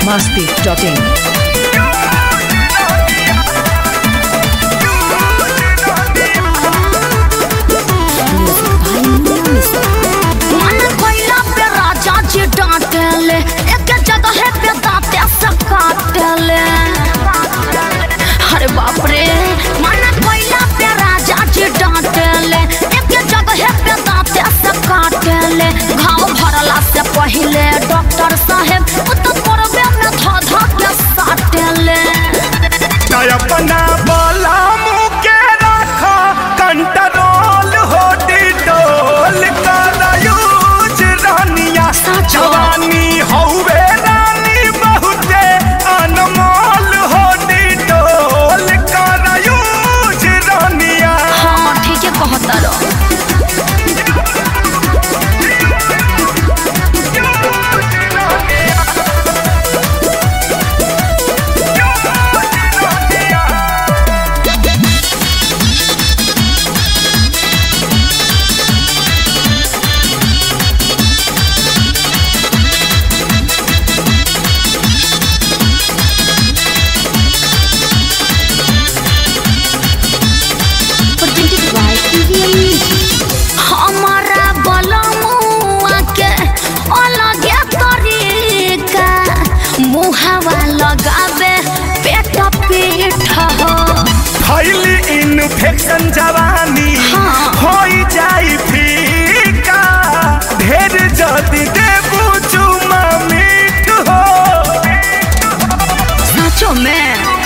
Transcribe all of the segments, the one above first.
biharmasti.in. डांटले एक जगह पे दांते से काटले। अरे बाप रे मन कोयला पे राजा जी डांटले एक जगह पे दांते से काटले। घाव भरला से पहले डॉक्टर साहेब तो परबे में धा के साटले। अपना बोला मुँह के रखा कंट्रोल हो डिटोल का यूज रानिया जवानी हौवे रानी बहुते अनमोल हो डिटोल का यूज रानिया। हाँ ठीक है कहता रो। हमारा बलमुआ के अलगे तरीका मुहावा लगावे पेट पीठ हो। फैली इन्फेक्शन जवानी हो जाई फीका ढेर जदी देबू चुमा मीठ हो। सचो में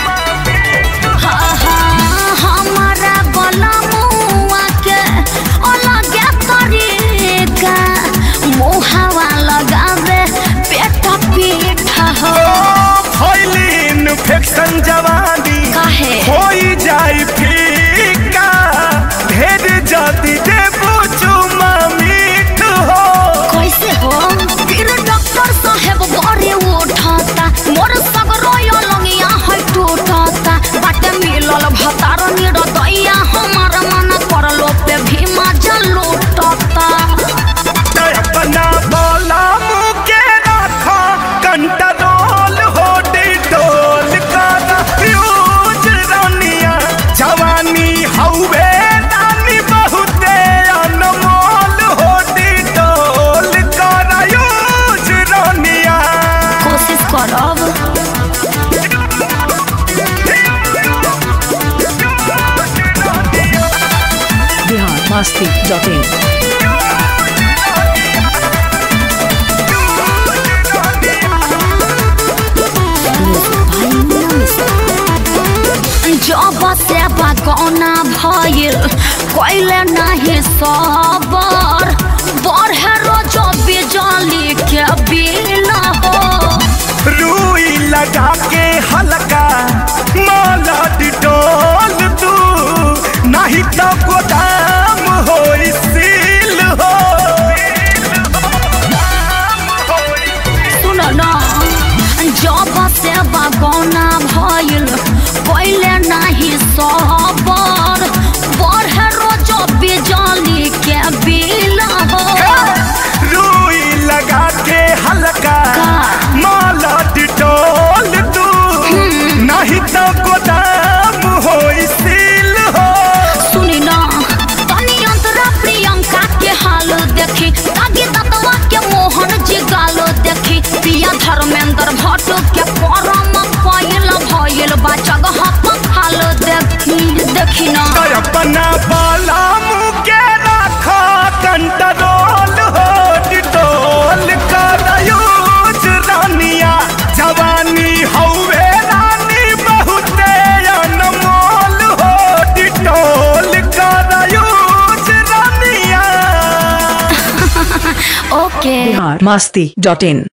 हमारा बलमुआ के अलगे तरीका मुहावा लगावे पेट पीठ हो। फैली इन्फेक्शन जवानी काहे हो जाई फीका ढेर जदी देबू चुमा मीठ हो। कैसे हो फिर डॉक्टर साहेब बड़े उठाता मोर सगरो लंगिया है टूटता बाटे मिलल भतार निरदैया हमार मन करलो पे भी मजा लूटता। अपना बोला मुँह के रखा कंट्रोल हो डिटोल का यूज रानिया जवानी हौवे रानी बहुते अनमोल हो डिटोल का यूज रानिया। कोशिश करब biharmasti.in. जब से बगौना भइल कोइले नहीं सबर बढ़े रोज बिजली के बिल हो। रुई लगा के हल्का माला डिटोल तू नहीं तो गोदाम हो सील हो। सुनो ना जब से बगौना भइल कोइले नहीं सबर बढ़े रोज बिजली के बिल हो। रुई लगा के हल्का माला डिटोल तू नहीं तो गोदाम हो सील हो। सुनी ना तनी अंतरा प्रियंका के हाल देखी आगे दतवा के मोहन जी गाल देखी पिया धर्मेंद्र भट्ट के परम पायल भइल बा जगह हाल देखी ना। अपना बाला मुँह के रखा कंट्रोल हो डिटोल का यूज रानिया जवानी हौवे रानी बहुते अनमोल हो डिटोल का यूज रानिया। ओके biharmasti.in.